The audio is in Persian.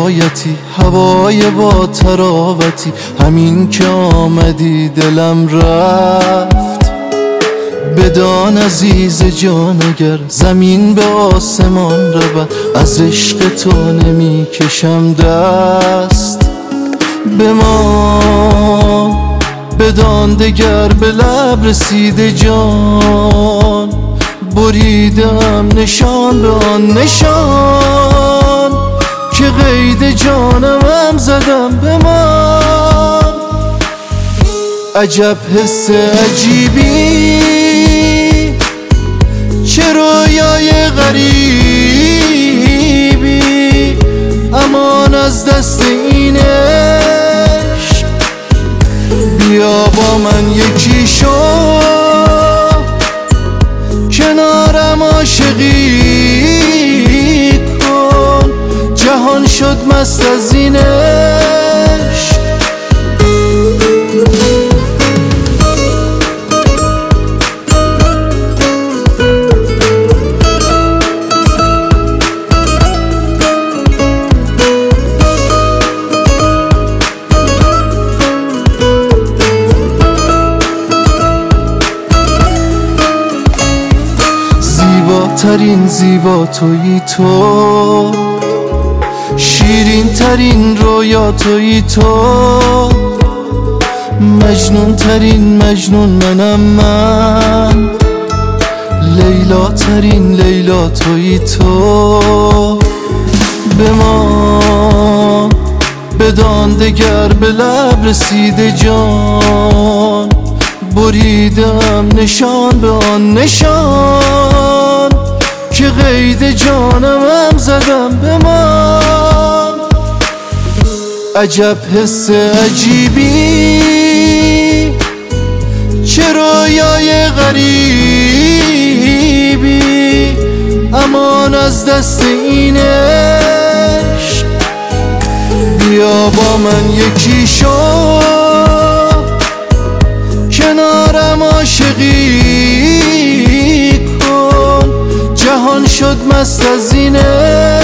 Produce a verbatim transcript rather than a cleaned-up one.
حکایتی، هوای با تراوتی، همین که آمدی دلم رفت. بدان عزیز جان اگر زمین به آسمان رود، از عشق تو نمی کشم دست. بمان بدان دگر به لب رسیده جان، بریدم نشان به آن نشان که قید جانمم زدم. بمان عجب حس عجیبی، چه رویای غریبی، امان از دست این عشق. بیا با من یکی شو، کنارم عاشقی کن، جهان شد مست از این عشق. زیباترین زیبا تویی تو، شیرین ترین رویا تویی تو، مجنون ترین مجنون منم من، لیلا ترین لیلا تویی تو. بمان بدان دگر به لب رسیده جان، بریدم نشان به آن نشان که قید جانمم زدم. بمان عجب حس عجیبی، چه رویای غریبی، امان از دست این عشق. بیا با من یکی شو، کنارم عاشقی کن، جهان شد مست از این عشق.